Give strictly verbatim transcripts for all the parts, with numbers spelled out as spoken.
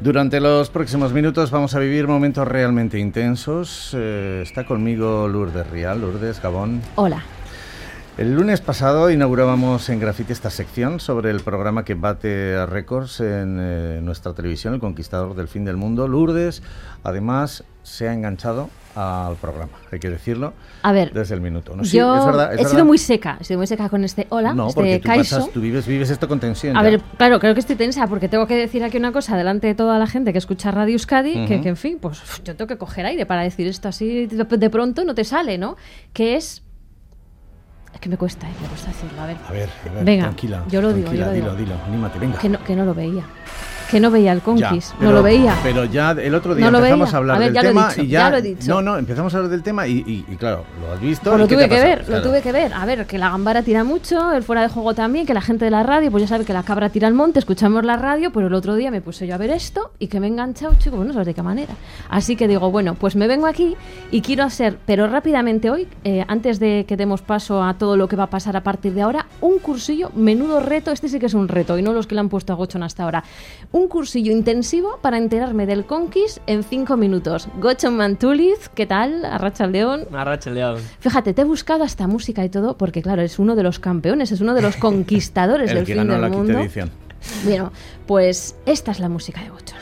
Durante los próximos minutos vamos a vivir momentos realmente intensos. Eh, está conmigo Lourdes Rial. Lourdes, Gabón. Hola. El lunes pasado inaugurábamos en Grafiti esta sección sobre el programa que bate récords en eh, nuestra televisión, El Conquistador del Fin del Mundo. Lourdes, además, se ha enganchado al programa, hay que decirlo, a ver, desde el minuto. ¿No? Sí, yo es verdad, es he verdad. sido muy seca, he sido muy seca con este hola, no, este porque tú, Kaiso. pasas, tú vives, vives esto con tensión. A ya. ver, claro, creo que estoy tensa porque tengo que decir aquí una cosa delante de toda la gente que escucha Radio Euskadi, uh-huh. que, que en fin, pues yo tengo que coger aire para decir esto así de, de pronto no te sale, ¿no? Que es... Es que me cuesta, ¿eh? me cuesta decirlo, a ver. A ver, a ver, venga, tranquila. yo lo digo, tranquila, yo lo digo. Dilo, dilo, anímate, venga. Que no, que no lo veía. Que no veía el Conquist, ya, pero, no lo veía. Pero ya el otro día no empezamos veía. a hablar a ver, del ya tema lo he dicho, y ya, ya lo he dicho. No, no, empezamos a hablar del tema y, y, y claro, lo has visto. Pues lo tuve que ver, claro. lo tuve que ver. A ver, que la gambara tira mucho, el fuera de juego también, que la gente de la radio, pues ya sabe que la cabra tira al monte, escuchamos la radio, pero el otro día me puse yo a ver esto y que me he enganchado, chico, pues no sabes de qué manera. Así que digo, bueno, pues me vengo aquí y quiero hacer, pero rápidamente hoy, eh, antes de que demos paso a todo lo que va a pasar a partir de ahora, un cursillo, menudo reto, este sí que es un reto y no los que le han puesto a Gochon hasta ahora. Un cursillo intensivo para enterarme del Conquist en cinco minutos. Gochon Mantuliz, ¿qué tal? Arratsaldeon. Arratsaldeon. Fíjate, te he buscado hasta música y todo, porque claro, es uno de los campeones, es uno de los conquistadores del fin del mundo. El que ganó la quinta edición. Bueno, pues esta es la música de Gochon.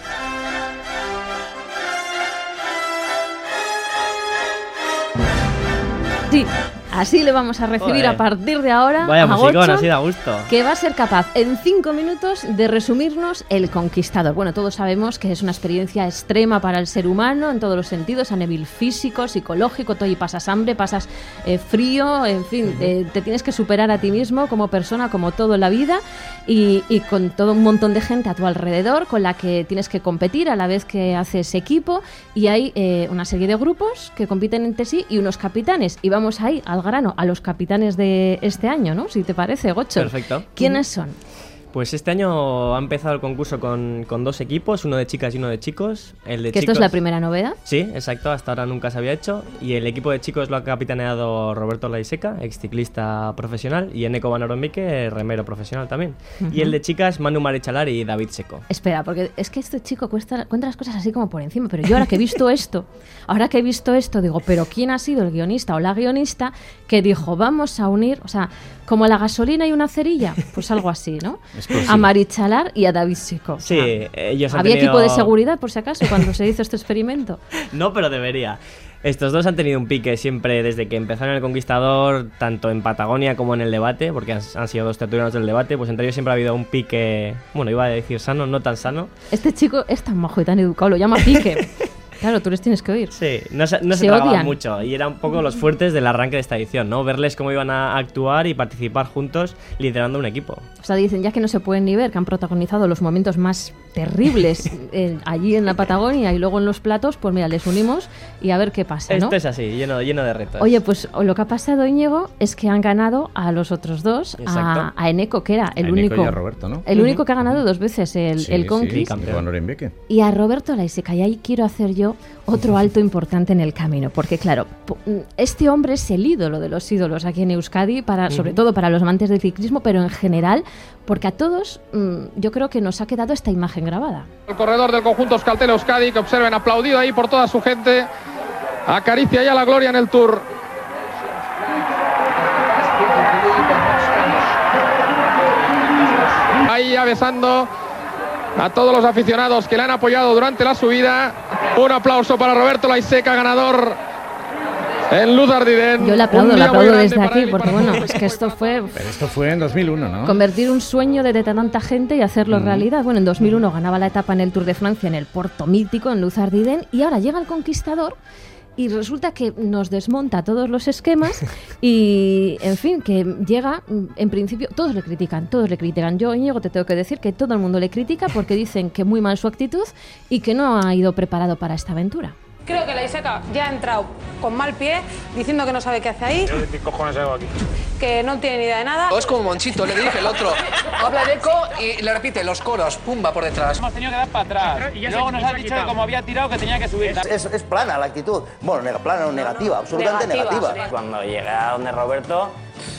Sí. Así le vamos a recibir Joder. a partir de ahora Vaya a musicón, Gochon, así da gusto. Que va a ser capaz en cinco minutos de resumirnos El Conquistador. Bueno, todos sabemos que es una experiencia extrema para el ser humano en todos los sentidos, a nivel físico, psicológico, todo, y pasas hambre, pasas eh, frío, en fin, uh-huh. eh, te tienes que superar a ti mismo como persona, como todo en la vida, y, y con todo un montón de gente a tu alrededor con la que tienes que competir a la vez que haces equipo, y hay eh, una serie de grupos que compiten entre sí y unos capitanes, y vamos ahí al grano, a los capitanes de este año, ¿no? Si te parece, Gochon. Perfecto. ¿Quiénes son? Pues este año ha empezado el concurso con, con dos equipos, uno de chicas y uno de chicos. El de ¿Que chicos, esto es la primera novedad? Sí, exacto, hasta ahora nunca se había hecho. Y el equipo de chicos lo ha capitaneado Roberto Laiseca, ex ciclista profesional, y Eneko Banaromike, remero profesional también. Uh-huh. Y el de chicas, Manu Marichalar y David Seco. Espera, porque es que este chico cuesta, cuenta las cosas así como por encima, pero yo ahora que he visto esto, ahora que he visto esto, digo, pero ¿quién ha sido el guionista o la guionista que dijo, vamos a unir, o sea, como la gasolina y una cerilla? Pues algo así, ¿no? A Marichalar y a David Seco. Sí, ah, ellos han ¿Había tenido... equipo de seguridad, por si acaso, cuando se hizo este experimento? No, pero debería. Estos dos han tenido un pique siempre desde que empezaron El Conquistador, tanto en Patagonia como en el debate, porque han, han sido dos tertulianos del debate, pues entre ellos siempre ha habido un pique, bueno, iba a decir sano, no tan sano. Este chico es tan majo y tan educado, lo llama pique. Claro, tú les tienes que oír. Sí, no se, no se, se tragaban mucho y era un poco los fuertes del arranque de esta edición, ¿no? Verles cómo iban a actuar y participar juntos liderando un equipo. O sea, dicen ya que no se pueden ni ver, que han protagonizado los momentos más terribles eh, allí en la Patagonia y luego en los platos, pues mira, les unimos y a ver qué pasa, ¿no? Esto es así, lleno, lleno de retos. Oye, pues lo que ha pasado, Íñigo, es que han ganado a los otros dos, a, a Eneko, que era el a único y a Roberto, ¿no? el uh-huh. único que ha ganado dos veces el, sí, el Conquist, sí, y a Roberto Laiseca. Y ahí quiero hacer yo otro alto importante en el camino, porque claro, este hombre es el ídolo de los ídolos aquí en Euskadi, para, uh-huh. sobre todo para los amantes del ciclismo, pero en general, porque a todos mmm, yo creo que nos ha quedado esta imagen grabada. El corredor del conjunto Euskaltel Euskadi, que observen, aplaudido ahí por toda su gente, acaricia ya la gloria en el Tour. Ahí ya besando a todos los aficionados que le han apoyado durante la subida. Un aplauso para Roberto Laiseca, ganador en Luz Ardiden. Yo le aplaudo, le aplaudo desde aquí, porque bueno, es que esto fue... Pero esto fue en dos mil uno, ¿no? Convertir un sueño de tanta gente y hacerlo mm. realidad. Bueno, en dos mil uno ganaba la etapa en el Tour de Francia, en el Porto Mítico, en Luz Ardiden, y ahora llega el Conquistador y resulta que nos desmonta todos los esquemas y, en fin, que llega, en principio, todos le critican, todos le critican. Yo, Íñigo, te tengo que decir que todo el mundo le critica porque dicen que muy mal su actitud y que no ha ido preparado para esta aventura. Creo que Laiseca ya ha entrado con mal pie, diciendo que no sabe qué hace ahí. ¿Qué cojones hago aquí? Que no tiene ni idea de nada. Es como Monchito, le dije el otro. Habla de eco y le repite los coros, pumba por detrás. Hemos tenido que dar para atrás. Y, y luego nos ha dicho que como había tirado que tenía que subir. Es, es, es plana la actitud. Bueno, neg plana o negativa, absolutamente negativa. negativa. Cuando llegué a donde Roberto,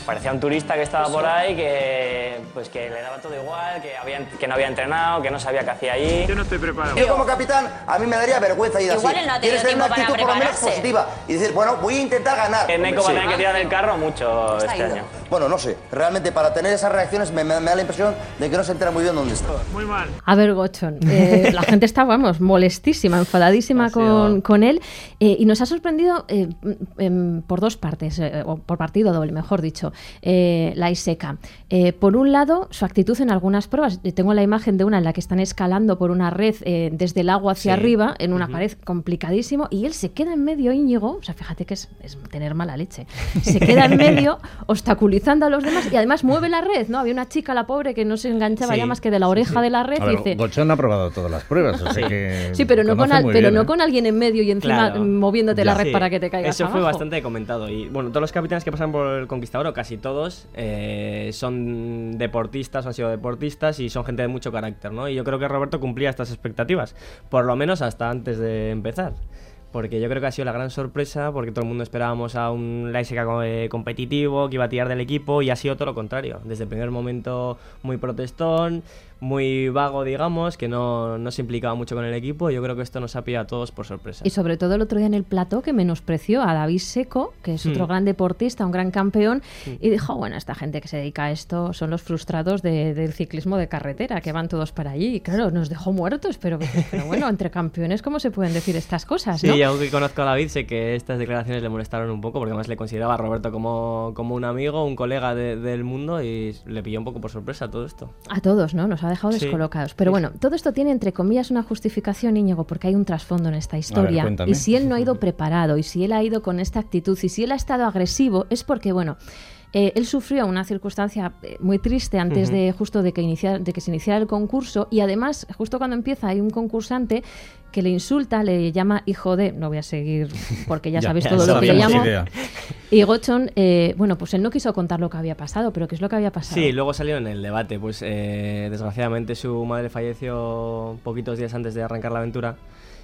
parecía un turista que estaba por ahí, que, pues, que le daba todo igual, que, había, que no había entrenado, que no sabía qué hacía allí. Yo no estoy preparado. Yo como capitán, a mí me daría vergüenza ir así. Igual él no ha tenido Tienes que tener una tiempo para actitud por lo menos prepararse. positiva y decir, bueno, voy a intentar ganar. Que Neko va a Sí. tener que tirar del carro mucho Está este ido. año. Bueno, no sé, realmente para tener esas reacciones me, me- me da la impresión de que no se entera muy bien dónde está. Muy mal. A ver, Gochon, eh, la gente está, vamos, molestísima, enfadadísima Ha sido- con, con él eh, y nos ha sorprendido eh, em, por dos partes, eh, o por partido doble, mejor dicho, eh, la Iseca. Eh, por un lado, su actitud en algunas pruebas. Yo tengo la imagen de una en la que están escalando por una red eh, desde el agua hacia Sí. arriba, en una pared complicadísimo, y él se queda en medio, Íñigo, o sea, fíjate que es, es tener mala leche, se queda en medio obstaculizando a los demás y además mueve la red, ¿no? Había una chica, la pobre, que no se enganchaba Sí, ya más que de la oreja de la red A y ver, dice... Gochón ha probado todas las pruebas, o sea que Sí, pero no, con, conoce al- muy pero bien, no ¿eh? con alguien en medio y encima Claro. mm, moviéndote la red Sí, para que te caigas Eso fue abajo. bastante comentado. Y bueno, todos los capitanes que pasan por el Conquistador, o casi todos, eh, son deportistas, han sido deportistas y son gente de mucho carácter, ¿no? Y yo creo que Roberto cumplía estas expectativas, por lo menos hasta antes de empezar. Porque yo creo que ha sido la gran sorpresa, porque todo el mundo esperábamos a un Laiseka eh, competitivo, que iba a tirar del equipo, y ha sido todo lo contrario. Desde el primer momento muy protestón, muy vago, digamos, que no, no se implicaba mucho con el equipo. Yo creo que esto nos ha pillado a todos por sorpresa. Y sobre todo el otro día en el plató, que menospreció a David Seco, que es otro Mm. gran deportista, un gran campeón, y dijo, bueno, esta gente que se dedica a esto son los frustrados de- del ciclismo de carretera, que van todos para allí. Y claro, nos dejó muertos, pero, pero bueno, entre campeones, ¿cómo se pueden decir estas cosas, Sí, no? yo que conozco a David sé que estas declaraciones le molestaron un poco, porque además le consideraba a Roberto como, como un amigo, un colega de- del mundo, y le pilló un poco por sorpresa todo esto. A todos, ¿no? Nos ha dejado Sí. descolocados. Pero bueno, todo esto tiene, entre comillas, una justificación, Íñigo, porque hay un trasfondo en esta historia. cuéntame. Y si él no ha ido preparado, y si él ha ido con esta actitud, y si él ha estado agresivo, es porque, bueno... eh, él sufrió una circunstancia eh, muy triste antes Ujú. de justo de que, inicia- de que se iniciara el concurso, y además, justo cuando empieza, hay un concursante que le insulta, le llama hijo de... No voy a seguir porque ya, Ya, sabéis ya todo lo que le sabíamos llamo. idea. Y Gochon, eh, bueno, pues él no quiso contar lo que había pasado, pero ¿qué es lo que había pasado? Sí, luego salió en el debate, pues eh, desgraciadamente su madre falleció poquitos días antes de arrancar la aventura.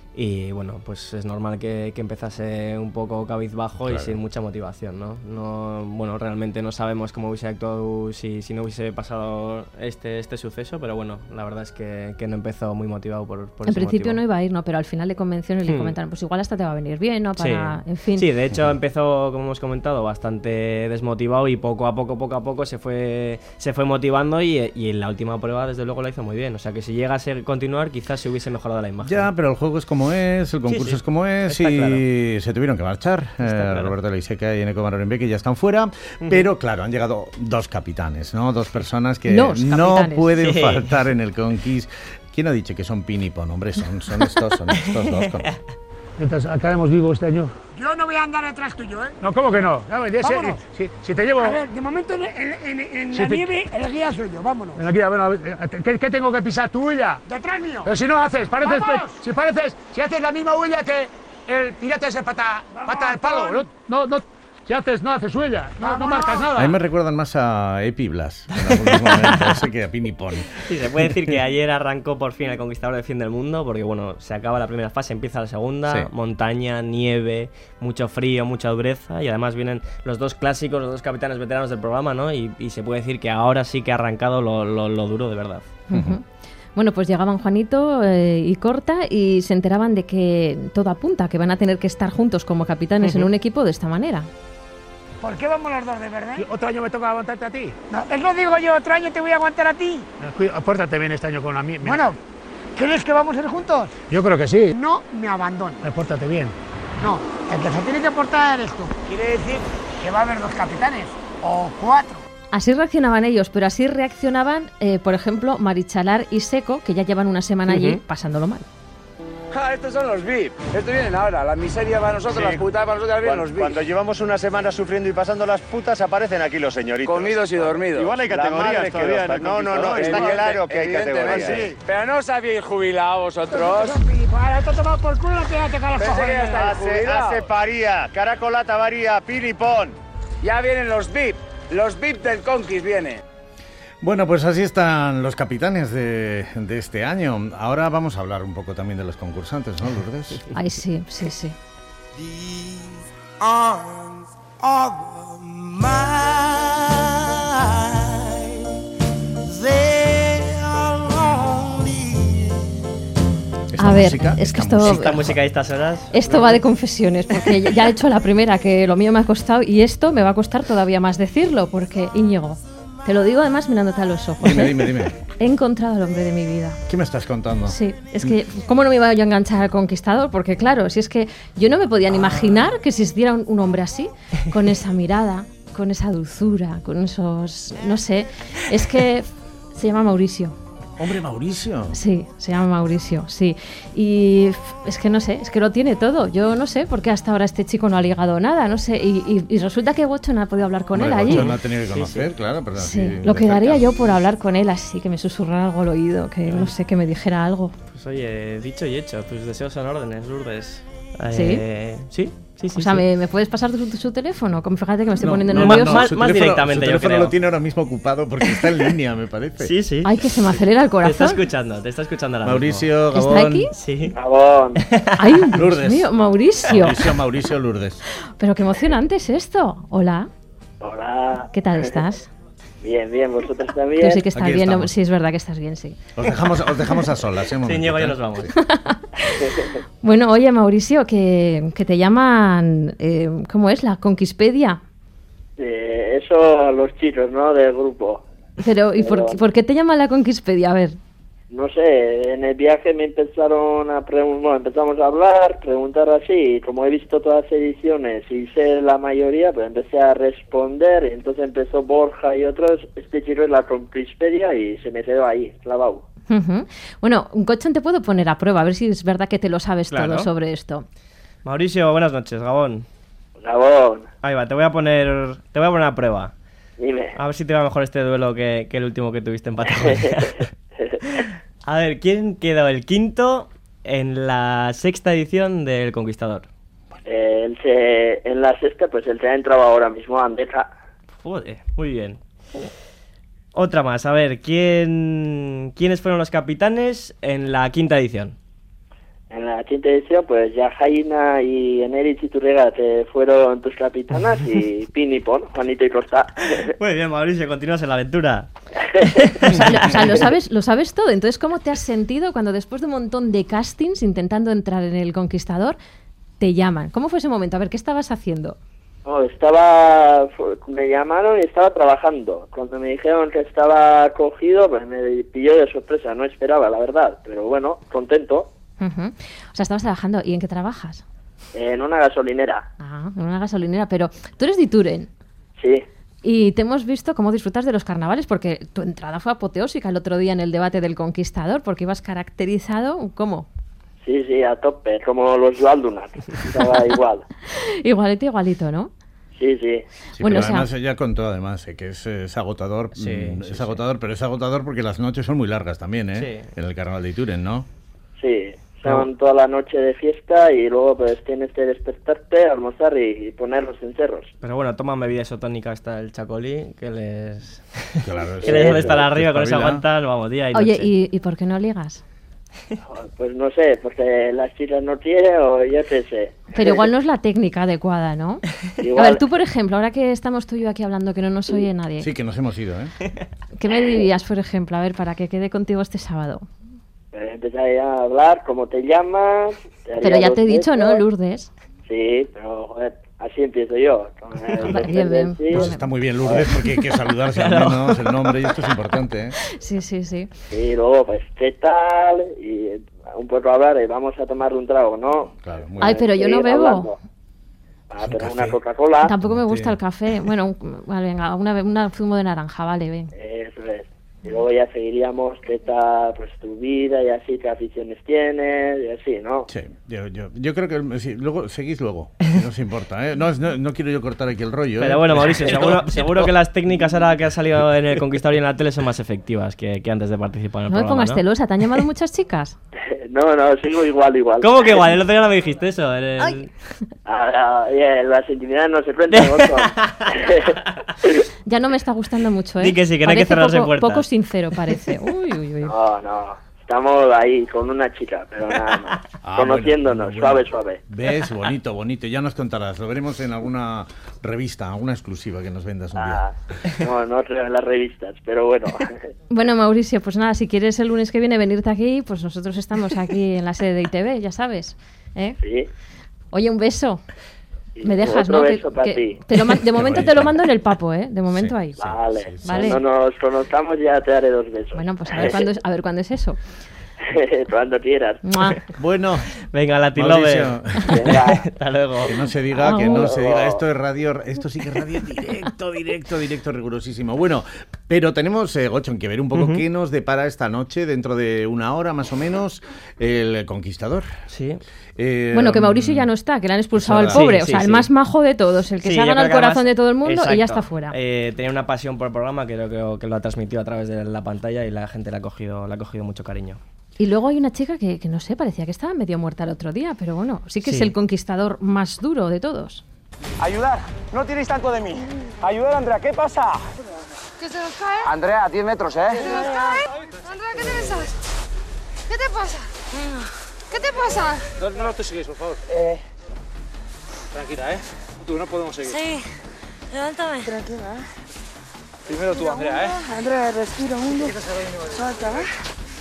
Y bueno, pues es normal que, que empezase un poco cabizbajo Claro. y sin mucha motivación, ¿no? No, bueno, realmente no sabemos cómo hubiese actuado si, si no hubiese pasado este, este suceso, pero bueno, la verdad es que, que no empezó muy motivado por, por En ese principio motivo. no iba a ir, ¿no? Pero al final le convencieron y le Hmm. comentaron, pues igual hasta te va a venir bien, ¿no? Para, Sí. en fin. Sí, de hecho empezó, como hemos comentado, bastante desmotivado y poco a poco, poco a poco se fue, se fue motivando y, y en la última prueba desde luego la hizo muy bien. O sea que si llega a ser continuar quizás se hubiese mejorado la imagen. Ya, pero el juego es como es, el concurso Sí, sí. es como es, Está y claro. se tuvieron que marchar. Eh, claro. Roberto Leiseca y Eneko Marorenbeck ya están fuera, pero claro, han llegado dos capitanes, ¿no? Dos personas que Los no capitanes. pueden Sí. faltar en el Conquist. ¿Quién ha dicho que son Pin y Pon? Hombre, son, son estos, son estos dos. con- Mientras acabemos vivos este año. Yo no voy a andar detrás tuyo, ¿eh? No, ¿cómo que no? No, ya sé, Vámonos. si, si te llevo... A ver, de momento en, en- en- en Sí, la te- nieve el guía soy yo, vámonos. Ven aquí, a ver, a ver, ¿qué, qué tengo que pisar? ¿Tu huella? Detrás mío. Pero si no haces, pareces... ¡Vamos! Si pareces... Si haces la misma huella que el pirata ese pata, pata del palo. No, no, no, si haces, no haces huella. No, no marcas nada. A mí me recuerdan más a Epi Blas en algunos momentos que a Pin y Pon. Sí, se puede decir que ayer arrancó por fin el Conquistador del Fin del Mundo, porque bueno, se acaba la primera fase, empieza la segunda, Sí. montaña, nieve, mucho frío, mucha dureza, y además vienen los dos clásicos, los dos capitanes veteranos del programa, ¿no? Y, y se puede decir que ahora sí que ha arrancado lo, lo- lo duro de verdad. Ujú. Bueno, pues llegaban Juanito eh, y Corta y se enteraban de que todo apunta, que van a tener que estar juntos como capitanes en un equipo de esta manera. ¿Por qué vamos los dos de verdad? ¿Otro año me toca aguantarte a ti? No, eso digo yo, otro año te voy a aguantar a ti. Cuida- Pórtate bien este año con la mía. Bueno, ¿crees que vamos a ir juntos? Yo creo que sí. No me abandono. Eh, Pórtate bien. No, el que se tiene que portar eres tú. Quiere decir que va a haber dos capitanes, o cuatro. Así reaccionaban ellos, pero así reaccionaban, eh, por ejemplo, Marichalar y Seco, que ya llevan una semana allí Ujú. pasándolo mal. Ja, estos son los V I P. Estos vienen ahora. La miseria para nosotros, Sí. las putadas para nosotros, vienen Cuando, los V I P. cuando llevamos una semana sufriendo y pasando las putas, aparecen aquí los señoritos. Comidos y dormidos. Igual hay La categorías madre que todavía. los No, no, no, conquistadores. está Evidente- claro que hay evidentemente. categorías. Sí. Pero no os habéis jubilado vosotros. Para esto tomado por culo, te a tocar los Pensé que ya cojones. está Hace, jubilado. hace paría, caracolata varía, pilipón. Ya vienen los V I P. Los V I P del Conquist vienen. Bueno, pues así están los capitanes de, de este año. Ahora vamos a hablar un poco también de los concursantes, ¿no, Lourdes? Ay, sí, sí, sí. These arms are mine. A ver, música, es que esta esto, Esta música y estas horas. esto va de confesiones, porque ya he hecho la primera, que lo mío me ha costado, y esto me va a costar todavía más decirlo, porque Íñigo, te lo digo además mirándote a los ojos. Dime, ¿eh? dime, dime. He encontrado al hombre de mi vida. ¿Qué me estás contando? Sí, es que, ¿cómo no me iba yo a enganchar al Conquistador? Porque claro, si es que yo no me podía ni imaginar que existiera un, un hombre así, con esa mirada, con esa dulzura, con esos, no sé, es que se llama Mauricio. Hombre, Mauricio. Sí, se llama Mauricio, sí. Y f- es que no sé, es que lo tiene todo. Yo no sé por qué hasta ahora este chico no ha ligado nada, no sé. Y, y- y resulta que Gocho no ha podido hablar con Hombre, él allí. Gocho no ha tenido que conocer, claro, pero Sí, así lo de que daría cerca. yo por hablar con él así, que me susurrara algo al oído, que no sé, que me dijera algo. Pues oye, dicho y hecho, tus deseos son órdenes, Lourdes. ¿Sí? Eh, sí, sí, sí. O sea, sí. ¿me, me puedes pasar su, su teléfono? Como fíjate que me estoy No, poniendo no, nerviosa. no, Más- su más teléfono- directamente, su yo teléfono creo. lo tiene ahora mismo ocupado porque está en línea, me parece. Sí, sí. Ay, que se me acelera el Te está corazón. escuchando, te está escuchando ahora Mauricio, ¿Está Gabón. aquí? Sí. Gabón. Ay, Dios Lourdes. mío, Mauricio. Mauricio, Mauricio Lourdes. Pero qué emocionante es esto. Hola, Hola. ¿qué tal estás? Bien, bien, vosotros también. Tú sí que estás Aquí bien, no- estamos. sí, es verdad que estás bien, sí. Os dejamos, os dejamos a solas, ¿eh? Un Sí, momentito, Íñigo, ya ¿eh? nos vamos. Bueno, oye, Mauricio, que, que te llaman, eh, ¿cómo es? La Conquispedia. Eh, eso los chicos, ¿no? Del grupo. Pero, ¿y por, Pero- por qué te llaman la Conquispedia? A ver. No sé, en el viaje me empezaron a preguntar, bueno, empezamos a hablar, preguntar así, y como he visto todas las ediciones y sé la mayoría, pues empecé a responder, y entonces empezó Borja y otros, este chico es la Conquispedia y se me quedó ahí, clavado. Ujú. Bueno, un coche te puedo poner a prueba, a ver si es verdad que te lo sabes Claro. todo sobre esto. Mauricio, buenas noches, Gabón. Gabón, Ahí va, te voy a poner, te voy a poner a prueba. dime. A ver si te va mejor este duelo que, que el último que tuviste en Patagonia. A ver, ¿quién quedó el quinto en la sexta edición del Conquistador? Eh, él se, en la sexta, pues él se ha entrado ahora mismo a Andeja. Joder, muy bien. Otra más, a ver, ¿quién, ¿quiénes fueron los capitanes en la quinta edición? En la quinta edición, pues ya Jaina y Enerich y Turrega te fueron tus capitanas y Pin y Pon, Juanito y Costa. Muy bien, Mauricio, continúas en la aventura. O sea, lo, o sea, lo sabes, lo sabes todo. Entonces, ¿cómo te has sentido cuando después de un montón de castings intentando entrar en el Conquistador te llaman? ¿Cómo fue ese momento? A ver, ¿qué estabas haciendo? No, estaba, fu- me llamaron y estaba trabajando. Cuando me dijeron que estaba cogido, pues me pilló de sorpresa, no esperaba, la verdad. Pero bueno, contento. Ujú. O sea, estabas trabajando. ¿Y en qué trabajas? En una gasolinera, Ah, en una gasolinera. Pero tú eres de Ituren. sí. Y te hemos visto cómo disfrutas de los carnavales, porque tu entrada fue apoteósica el otro día en el debate del Conquistador, porque ibas caracterizado, ¿cómo? Sí, sí, a tope, como los Valdunas. Estaba igual. Igualito, igualito, ¿no? Sí, sí. Sí, Bueno, pero o sea- además ella contó además eh, que es, eh, es agotador, Sí, mm, sí, es sí. agotador, pero es agotador porque las noches son muy largas también, ¿eh? Sí. En el carnaval de Ituren, ¿no? Sí, son toda la noche de fiesta y luego pues tienes que despertarte, almorzar y, y poner los encerros. Pero bueno, toman bebida isotónica hasta el Chacolí, que les... Claro, que les hace estar te arriba, con eso espabila. aguantan, vamos, día y Oye, noche. ¿y, ¿y por qué no ligas? Pues no sé, porque las chicas no quieren o yo qué sé. Pero igual no es la técnica adecuada, ¿no? Igual. A ver, tú, por ejemplo, ahora que estamos tú y yo aquí hablando, que no nos oye nadie, Sí, que nos hemos ido, ¿eh? ¿qué me dirías, por ejemplo, a ver, para que quede contigo este sábado? Eh, Empezar a hablar, cómo te llamas. te haría Pero ya los te he dicho, ¿no, besos. Lourdes? Sí, pero joder, así empiezo yo. Con el Vale, bien, bien. sí. Pues está muy bien, Lourdes, porque hay que saludarse al menos el nombre y esto es importante, ¿eh? Sí, sí, sí. Y luego, pues, ¿qué tal? Y un poco hablar y vamos a tomar un trago, ¿no? Claro, muy Ay, bien. pero yo no Seguir bebo. hablando. Ah, Un pero café. una Coca-Cola. Tampoco me Sí. gusta el café. Bueno, un- vale, venga, una, una zumo de naranja, vale, ven. Eso es. Y luego ya seguiríamos qué tal pues tu vida y así, qué aficiones tienes y así, ¿no? Sí, yo, yo, yo creo que sí, luego seguís luego, no os importa, ¿eh? No, es- no, no quiero yo cortar aquí el rollo, ¿eh? Pero bueno, Mauricio, seguro, seguro que las técnicas ahora que han salido en el Conquistador y en la tele son más efectivas que, que antes de participar en el No me programa, pongas ¿no? celosa, ¿te han llamado muchas chicas? No, no, sigo igual, igual. ¿Cómo que igual? El otro día no me dijiste eso. en el- Ay. Ah, ah, oye, las intimidades no se cuentan, Gozo. Ya no me está gustando mucho, ¿eh? Di que sí, que no hay que Parece cerrarse poco, puertas. poco sincero parece. Uy, uy, uy. No, no. Estamos ahí con una chica, pero nada más. Ah, Conociéndonos, bueno, suave, bueno. suave. ¿Ves? Bonito, bonito. Ya nos contarás. Lo veremos en alguna revista, alguna exclusiva que nos vendas un día. Ah, no, no creo en las revistas, pero bueno. Bueno, Mauricio, pues nada, si quieres el lunes que viene venirte aquí, pues nosotros estamos aquí en la sede de I T V, ya sabes. ¿eh? Sí. Oye, un beso. Me dejas, Otro ¿no? beso Que- para que ti. te lo ma- de momento te lo mando en el papo, ¿eh? De momento ahí. Vale. Vale. Cuando nos conozcamos ya te daré dos besos. Bueno, pues a ver cuándo es, a ver cuándo es eso. Cuando quieras. ¡Mua! Bueno, Venga, Latin Mauricio. Lover. Venga. Hasta luego. Que no se diga, que no se Agur. diga. Esto es radio, esto sí que es radio directo, directo, directo, rigurosísimo. Bueno, pero tenemos, eh, Gochon, que ver un poco Ujú. qué nos depara esta noche, dentro de una hora más o menos, el Conquistador. Sí. Eh, Bueno, que Mauricio ya no está, que le han expulsado al Sí, pobre. sí, o sea, sí. el más majo de todos, el que Sí, se ha yo ganado creo el que corazón además- de todo el mundo y ya exacto. está fuera. Eh, tenía una pasión por el programa, que creo que, que lo ha transmitido a través de la pantalla y la gente le ha cogido, le ha cogido mucho cariño. Y luego hay una chica que, que no sé, parecía que estaba medio muerta el otro día, pero bueno, sí que es Sí. el conquistador más duro de todos. Ayudar, no tiréis tanto de mí. Ayudar, Andrea, ¿qué pasa? ¿Que se nos cae? Andrea, a diez metros, ¿eh? ¿Se nos cae? Andrea, ¿qué te besas? ¿Qué te pasa? ¿Qué te pasa? No, no, no te sigues, por favor. Eh... Tranquila, ¿eh? Tú, no podemos seguir. Sí, levántame. Tranquila, ¿eh? Primero tú, Andrea, ¿eh? Andrea, respira mundo. Salta, ¿eh?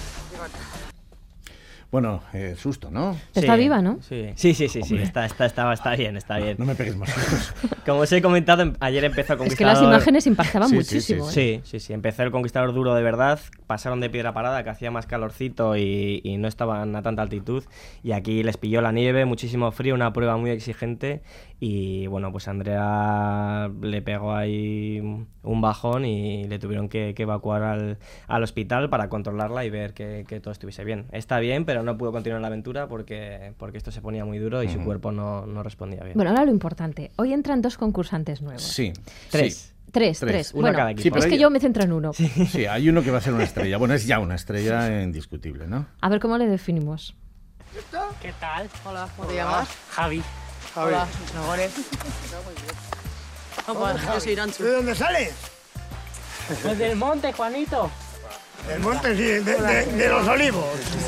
Bueno, eh, susto, ¿no? Está Sí, viva, ¿no? Sí, sí, sí, sí, sí, Hombre. está, está, está, está bien, está bien. No me pegues más sustos. Como os he comentado, em- ayer empezó el Es que Conquistador. las imágenes impactaban Sí, sí, muchísimo. sí, ¿eh? Sí, sí, sí. Empezó el Conquistador duro de verdad. Pasaron de piedra parada, que hacía más calorcito y, y no estaban a tanta altitud. Y aquí les pilló la nieve, muchísimo frío, una prueba muy exigente. Y bueno, pues Andrea le pegó ahí un bajón y le tuvieron que, que evacuar al, al hospital para controlarla y ver que, que todo estuviese bien. Está bien, pero no pudo continuar la aventura porque, porque esto se ponía muy duro y su cuerpo no, no respondía bien. Bueno, ahora lo importante. Hoy entran dos concursantes nuevos. Sí. Tres. Sí. Tres, Tres. tres. Uno Bueno, cada equipo. Sí, pero es que hay- yo me centro en uno. Sí, hay uno que va a ser una estrella. Bueno, es ya una estrella indiscutible, ¿no? A ver cómo le definimos. ¿Qué tal? Hola, ¿cómo te llamas? Javi. Hola, mis mejores. Opa, yo soy Iranchu. ¿De dónde sales? Pues del monte, Juanito. Del monte, sí, de, de- de los olivos.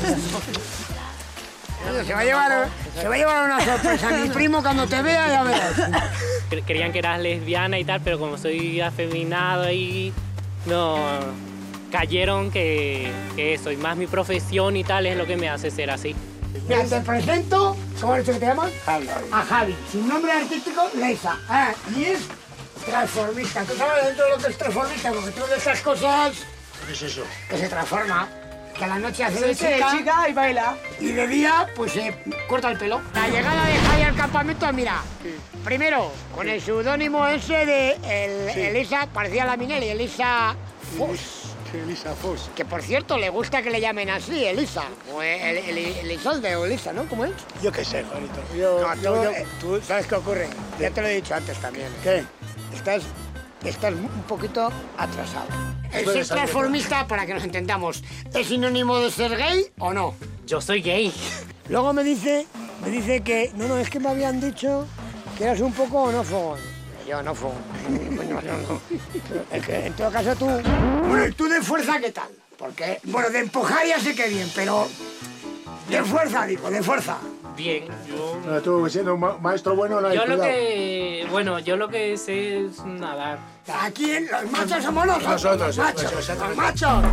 Oye, se va a llevar, se va a llevar una sorpresa. Mi primo cuando te vea ya verás. Cre- Creían que eras lesbiana y tal, pero como soy afeminado y no cayeron que, que eso, y más mi profesión y tal es lo que me hace ser así. Mira, te presento, ¿cómo has dicho que te llamas? Javi. A Javi. Su nombre artístico, Leisa. Ah, y es transformista. ¿Tú sabes dentro de lo que es transformista? Porque tú de esas cosas... ¿Qué es eso? Que se transforma. Que a la noche hace de chica, y baila. y de día, pues se corta el pelo. La llegada de Javi al campamento, mira. Primero, con el seudónimo ese de el, Elisa, parecía la Minelli, Elisa Foss. Elisa Foss. Que por cierto, le gusta que le llamen así, Elisa. O el, el, el Isolde o Elisa, ¿no? ¿Cómo es? Yo qué sé, Juanito. Yo, No, tú, yo, yo- eh, tú sabes qué ocurre. Ya te lo he dicho antes también. ¿Qué? Estás, estás un poquito atrasado. El ser transformista, para que nos entendamos, ¿es sinónimo de ser gay o no? Yo soy gay. Luego me dice, me dice que, no, no, es que me habían dicho que eras un poco onófobo. Yo no fuego. Coño, yo no. Es que en todo caso tú... Bueno, ¿y tú de fuerza qué tal? Porque, bueno, de empujar ya sé que bien, pero... De fuerza, digo, de fuerza. Bien, yo... No, tú siendo un ma- maestro bueno no hay Yo lo cuidado. que... Bueno, yo lo que sé es nadar. Aquí los machos somos nosotros, Nosotros, los machos, eso, los exactamente. machos.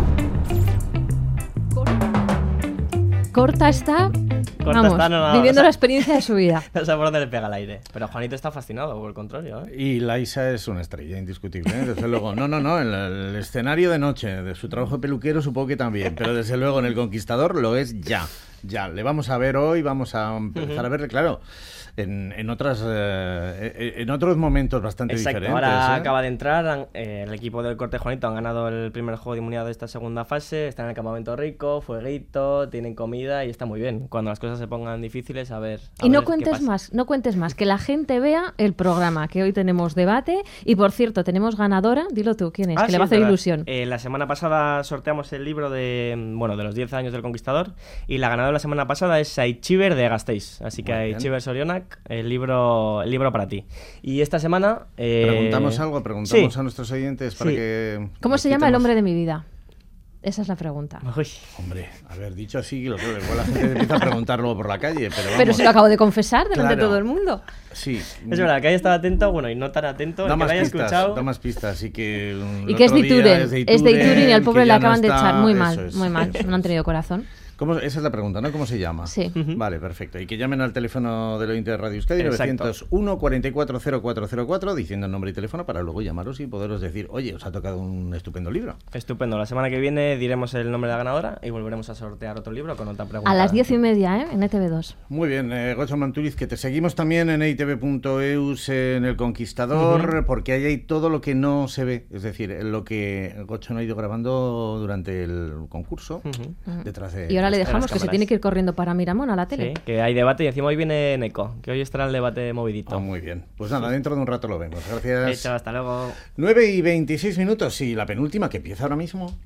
Corta está, Corta vamos, está, no, no, no, viviendo o sea- la experiencia de su vida. No sé por dónde le pega el aire. Pero Juanito está fascinado, por el contrario. ¿eh? Y Laisa es una estrella indiscutible, ¿eh? Desde luego. No, no, no, en el, el escenario de noche, de su trabajo de peluquero supongo que también, pero desde luego en El Conquistador lo es ya, ya. Le vamos a ver hoy, vamos a empezar Ujú. a verle, claro, en, en otras eh, en otros momentos bastante Exacto, diferentes. ahora ¿eh? acaba de entrar, han- eh, el equipo del Corte Juanito han ganado el primer juego de inmunidad de esta segunda fase, están en el campamento rico, fueguito, tienen comida y está muy bien. Cuando las cosas se pongan difíciles, a ver. a Y no ver qué cuentes pasa. más, no cuentes más, que la gente vea el programa, que hoy tenemos debate y por cierto, tenemos ganadora, dilo tú, ¿quién es? Ah, que sí, le va a es hacer verdad. ilusión. Eh, la semana pasada sorteamos el libro de bueno de los diez años del Conquistador y la ganadora la semana pasada es Aichiber de Gasteiz. Así que Muy bien. Aichiber Sorionak, el libro, el libro para ti. Y esta semana... eh, Preguntamos algo, preguntamos sí. a nuestros oyentes para Sí. que... ¿Cómo se llama el hombre de mi vida? Esa es la pregunta. Uy. Hombre, haber dicho así, lo que igual la gente empieza a preguntarlo por la calle, pero vamos. Pero si lo acabo de confesar delante Claro. de todo el mundo. Sí. Es verdad, que haya estado atento, bueno, y no tan atento, Da el que más lo haya pistas, escuchado. da más pistas, y que... Y que es de Ituren, es de Ituren y al pobre que le ya no acaban de está- echar muy eso mal, es, muy mal. eso No han es. tenido corazón. ¿Cómo, esa es la pregunta, ¿no? ¿Cómo se llama? Sí. Vale, perfecto. Y que llamen al teléfono del oyente de Radio Euskadi, Exacto. novecientos uno, cuarenta y cuatro, cero cuatro cero cuatro, diciendo el nombre y teléfono para luego llamaros y poderos decir, oye, os ha tocado un estupendo libro. Estupendo. La semana que viene diremos el nombre de la ganadora y volveremos a sortear otro libro con otra pregunta. A las diez y media, ¿eh? En E T V dos. Muy bien, eh, Gocho Manturiz, que te seguimos también en e i te ve punto eus, en El Conquistador, Ujú. porque ahí hay todo lo que no se ve, es decir, lo que Gocho no ha ido grabando durante el concurso, Ujú. detrás de... Y ahora le las dejamos que se cámaras. tiene que ir corriendo para Miramón a la tele. Sí, que hay debate y encima hoy viene Neko, que hoy estará el debate movidito. Ah, muy bien. Pues nada, dentro de un rato lo vemos. Gracias. Hecho, hasta luego. nueve y veintiséis minutos y la penúltima que empieza ahora mismo.